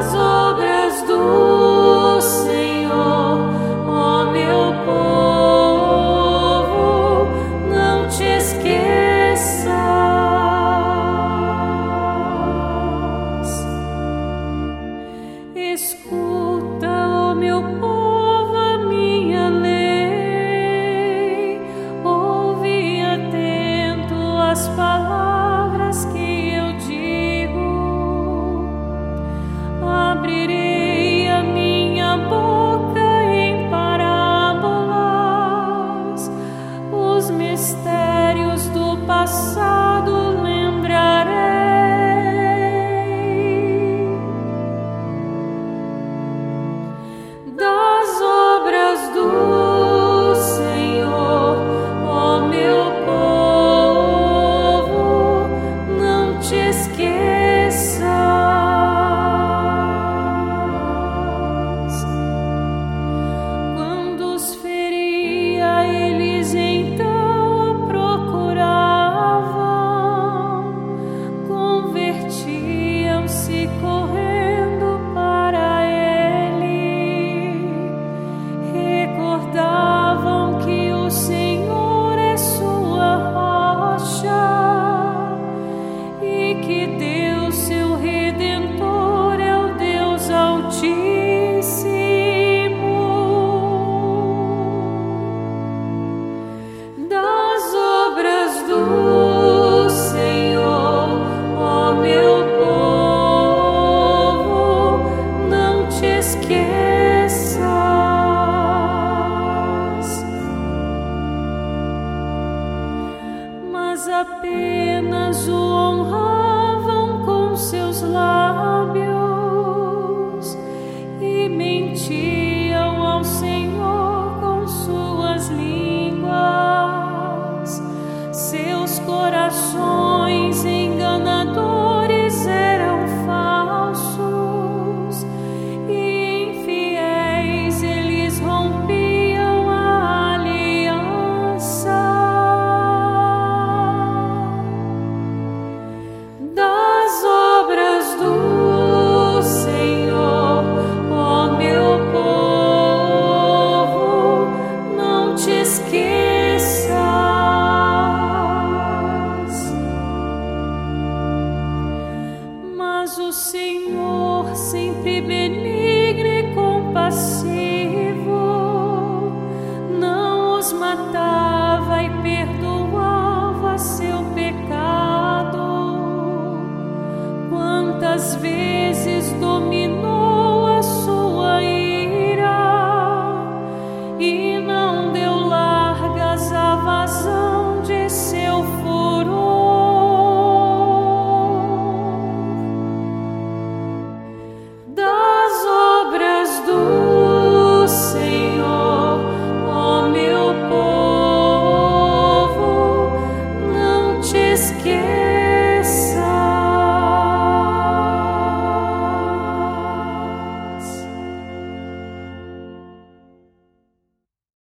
apenas o honravam com seus lábios e mentiam ao Senhor com suas línguas. Seus corações enganadores eram falsos e infiéis, eles rompiam a aliança. Das obras do Senhor, ó meu povo, não te esqueças. Mas o Senhor, sempre benigno e compassivo, não os matava e perdoava seu pecado. Quantas vezes dominou